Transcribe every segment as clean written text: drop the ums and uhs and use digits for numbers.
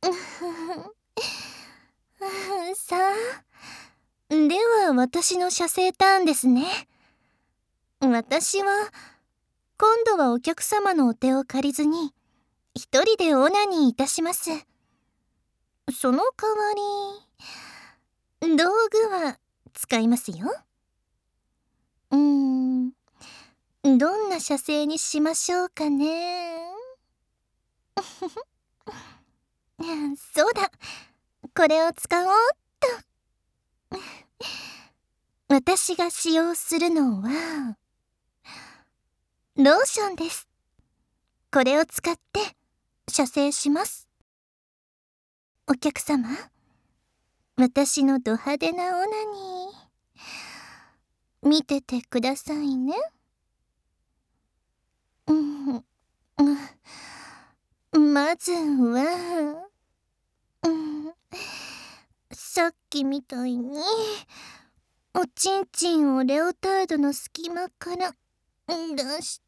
さあ、では私の射精ターンですね。私は今度はお客様のお手を借りずに一人でオナニーいたします。その代わり道具は使いますよ。どんな射精にしましょうかね。そうだ、これを使おうっと。私が使用するのはローションです。これを使って射精します。お客様、私のド派手なオナニー見ててくださいね。まずは、さっきみたいにおちんちんをレオタードの隙間から出して、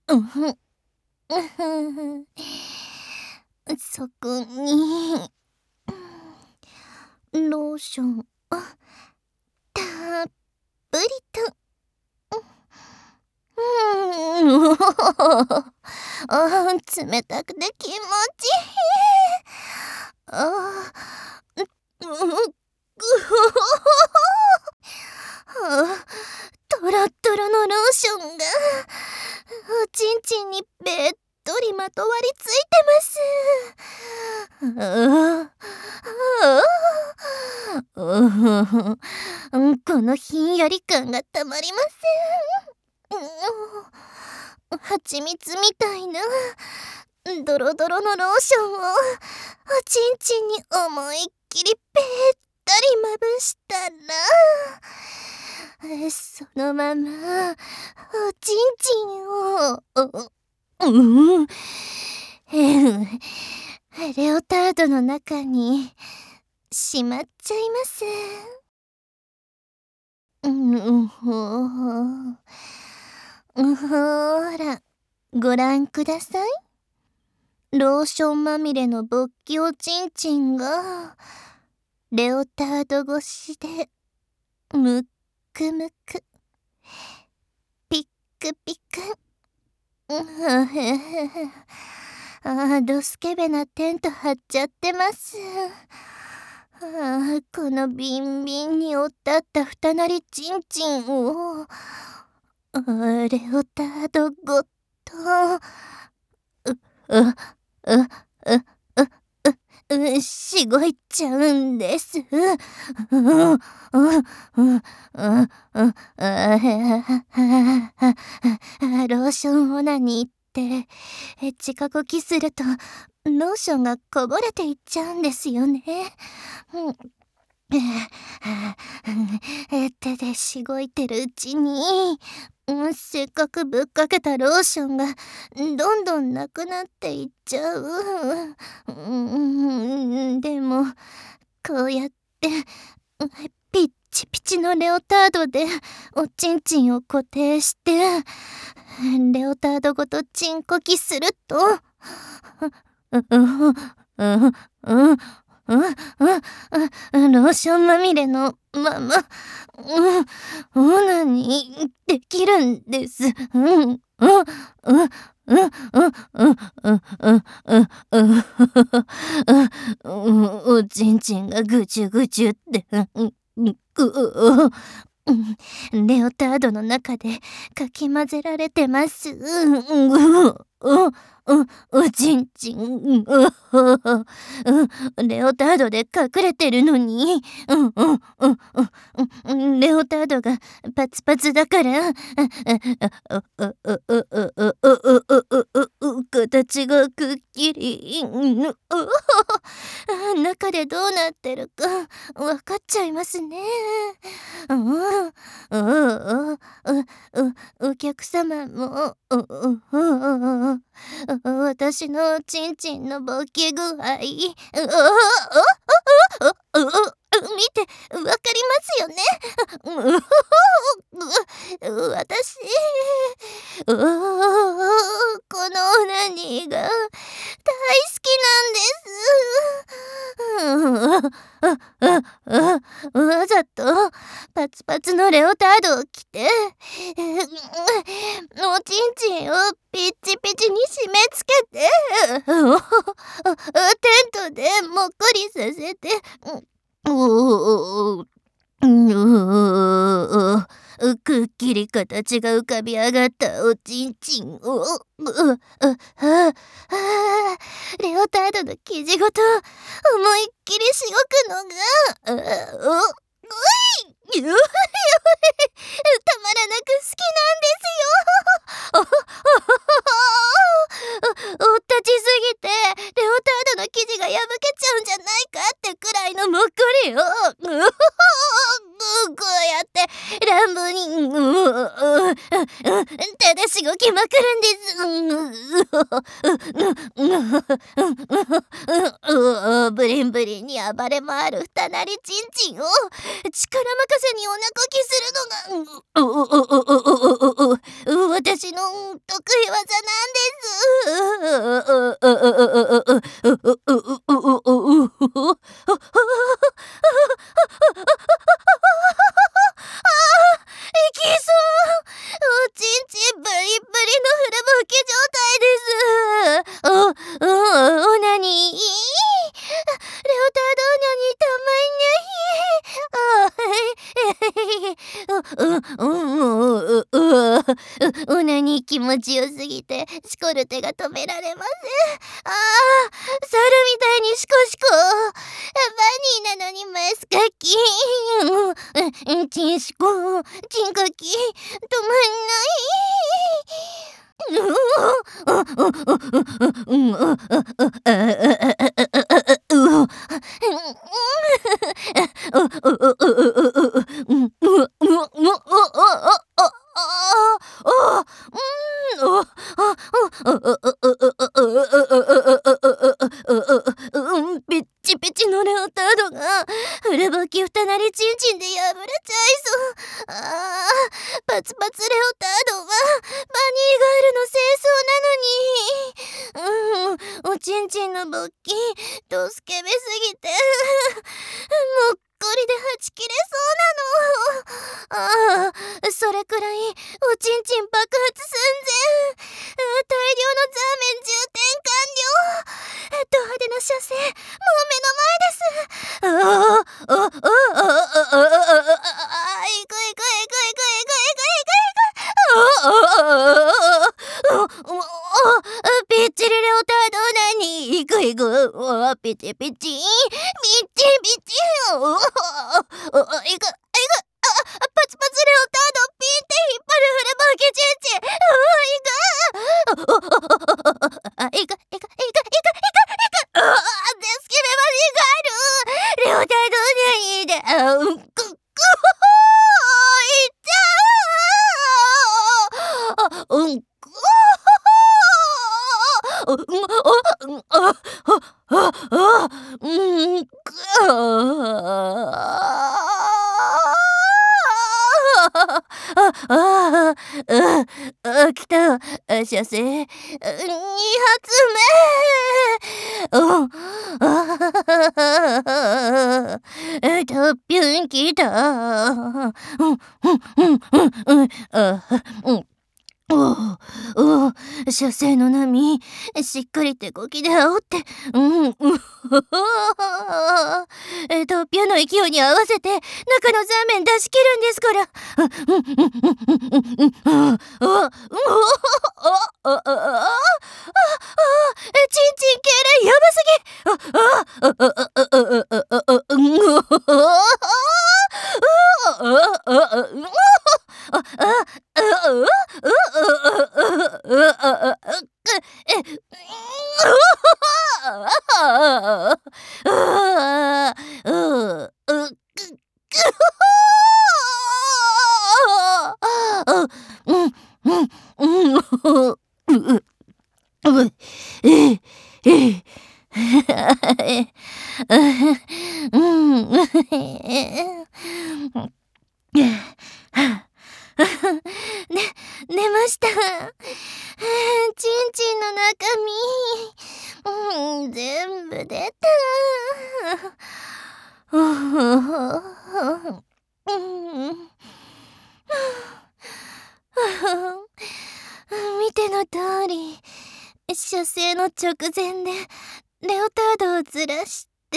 そこにローションをたっぷりと。冷たくて気持ちいい。トロットロのローションがおちんちんにべっとりまとわりついてます。このひんやり感がたまりません。蜂蜜みたいなドロドロのローションをおちんちんに思いっきりぺったりまぶしたら、そのままおちんちんをレオタードの中にしまっちゃいます。ほら、ご覧ください。ローションまみれの勃起おちんちんがレオタード越しでむっくむく、ピックピク。ドスケベなテント張っちゃってます。このビンビンにおったった二なりちんちんをレオタードごとしごいちゃうんです。ローションオナニーって近くキするとローションがこぼれていっちゃうんですよね。手でしごいてるうちにせっかくぶっかけたローションがどんどんなくなっていっちゃう。でもこうやってピッチピチのレオタードでおちんちんを固定してレオタードごとチンコキするとローションまみれのままオナニーできるんです。おちんちんがぐちゅぐちゅってレオタードの中でかき混ぜられてます。おちんちんレオタードで隠れてるのにレオタードがパツパツだから形がくっきり中でどうなってるかわかっちゃいますね。お客様も私のちんちんの勃起具合見てわかりますよね。私このオナニーが大好きなんです。わざとパツパツのレオタードを着ておちんちんをピッチピチに締め付けてテントでもっこりさせてくっきり形が浮かび上がったおちんちんをレオタードの生地ごと思いっきりしごくのがたまらなく好きなんですよ。おったちすぎてレオタードの生地が破けちゃうんじゃないかってくらいのもっこりをこうやって乱暴にただしごきまくるんです。ブリンブリンに暴れ回る二なりちんちんを力任せにおなこきするのが私の得意技いきそう。おちんちんブリブリのフルボケ状態です。オナニーレオタードオナニーたまんないオナニー気持ちよすぎてしこる手が止められません。猿みたいにシコシコバニーなのにマスカキチンシコチンカキ止ピッチピチのレオタードがフルボキ二なりちんちんで破れちゃいそう。パツパツレオタードはバニーガールの清掃なのにおちんちんの勃起ドスケベすぎてもっこりではち切れそうなの。それくらいおちんちん爆発寸前。大量のザーメン充填完了。ド派手な射精もう目の前です。いくいくいくいくいくいくピッチリレオタードなにいくいくピチピチピチピチいくパツパツレオタードピンって引っ張るフルボケチンチンいくデスケベバニーガールレオタードなにでいっちゃう来た射精2発目トッピュン来た射精の波しっかり手こきで煽ってトッピュンの勢いに合わせて中のザーメン出し切るんですからチンチン痙攣やばすぎ出ました。チンチンの中身全部出た。見ての通り、射精の直前でレオタードをずらして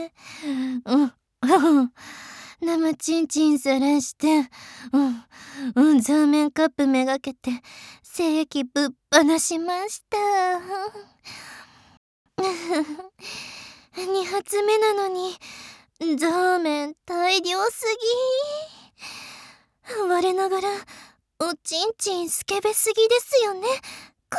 生チンチンさらして、ザーメンカップめがけて精液ぶっ放しました。2発目なのにザーメン大量すぎ。我ながらおちんちんスケベすぎですよね、こ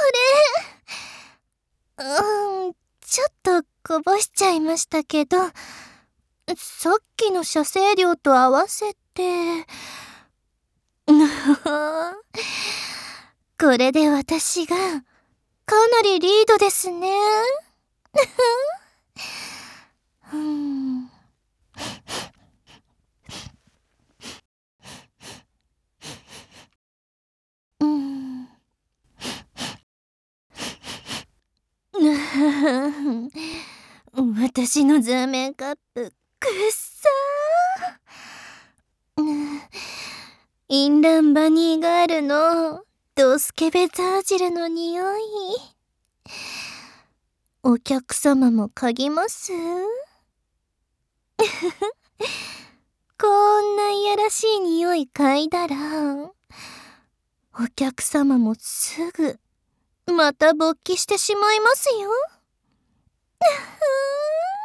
れ。ちょっとこぼしちゃいましたけど、さっきの射精量と合わせてこれで私がかなりリードですね。私のザーメンカップくっさー。インランバニーガールのドスケベザージルの匂い。お客様も嗅ぎますこんないやらしい匂い嗅いだら、お客様もすぐまた勃起してしまいますよ。